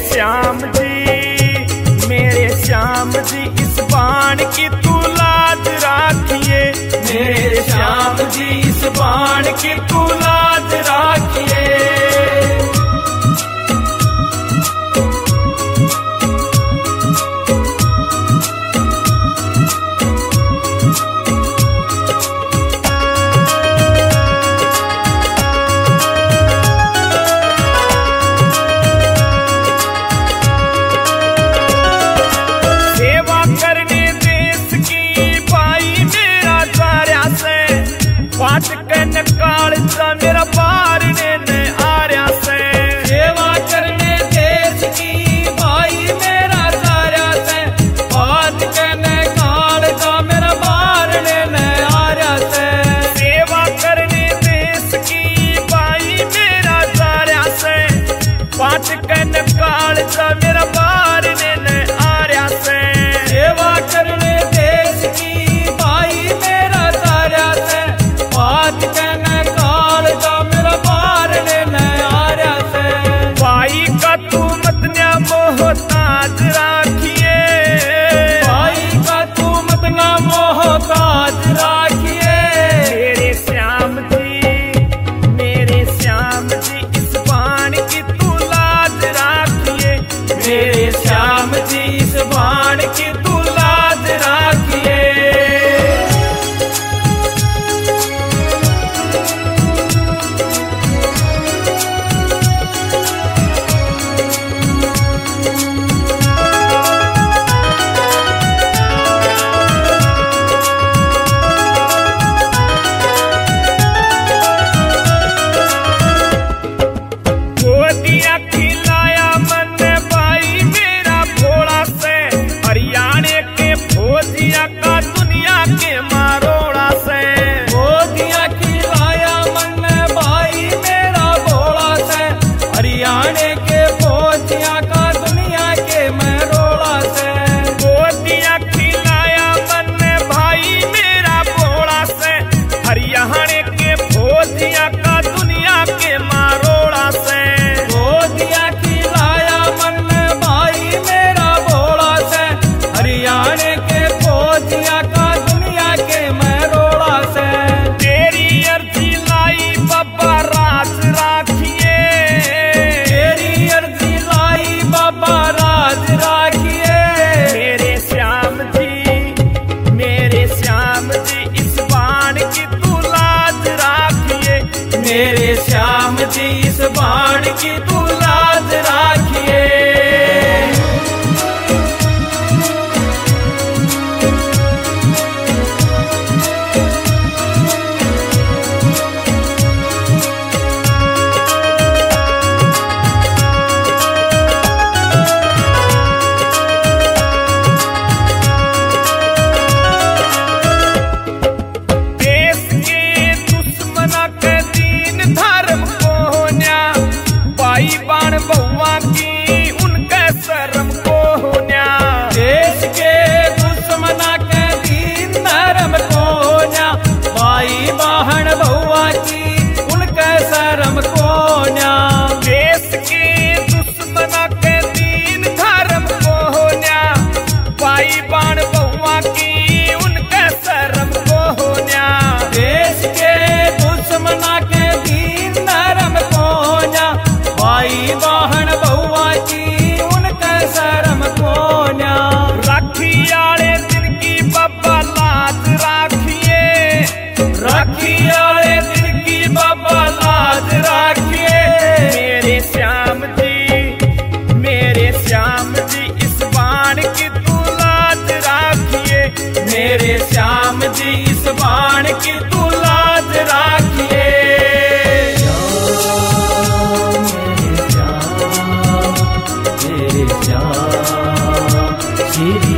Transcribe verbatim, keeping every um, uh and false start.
श्याम जी, मेरे श्याम जी, इस बाण की तू लाज राखिए। मेरे श्याम जी, इस बाण की तू लाज राखिए। पाट कन कालचा मेरा पारने ने आर्या से, सेवा करने देश की भाई मेरा सारा से। पाट कन कालचा मेरा पारने ने आर्या से, सेवा करने देश की भाई मेरा सारा से। पाट कन कालचा मेरा पारने ने आर्या से, सेवा करने देश की भाई मेरा सारा से। बात कहने काल का मेरा पारने न आर्या से, भाई का तू मत न्या मोहताज राखिए। भाई का तू मत ना मोहताज राखिए। मेरे श्याम जी, मेरे श्याम जी, इस बाण की तू लाज राखिए। मेरे श्याम जी, इस बाण की तू लाज राखिए। मेरे श्याम जी, इस बाण की तू लाज राखिए। बाण बहुआ की उनके शर्म को होन्या, देश के दुश्मना के दीन धर्म को होन्या। भाई बहन बहुआ की उनके शर्म को होन्या, देश के दुश्मना के दीन धर्म को होन्या। भाई बहन बहुआ की उनके शर्म को होन्या, देश के दुश्मना के दीन धर्म को होन्या। भाई बहन बहुआ की उनके शर्म को न्या, राखी आले दिन की बाबा लाज राखिए। राखी आले दिन की बाबा लाज राखिए। मेरे श्याम जी, मेरे श्याम जी, इस बाण की तू लाज राखिए। मेरे श्याम जी, इस बाण की तू लाज राखिए। श्याम